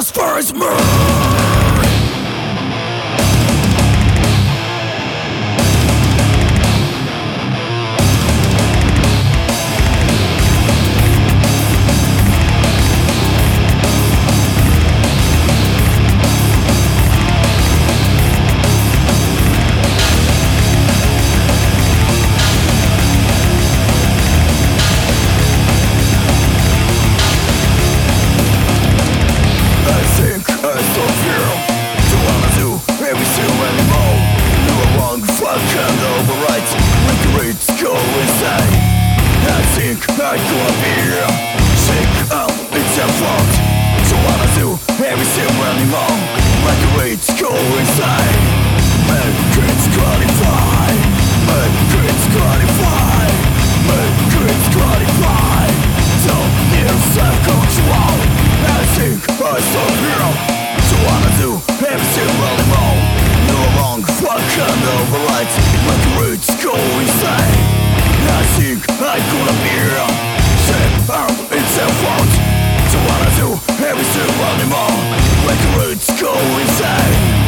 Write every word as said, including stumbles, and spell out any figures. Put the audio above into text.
as far as me. I could be sick of it's a fault. So wanna do everything anymore. Like a way to go inside. Make it qualify. Make it qualify. Make it qualify. Don't need self-control. I think I stop here. So wanna do everything anymore. No wrong, fucking overrides. Like a way to go inside. I think I could appear. Sick of it's a fault. So wanna do everything anymore. Like a roots go insane.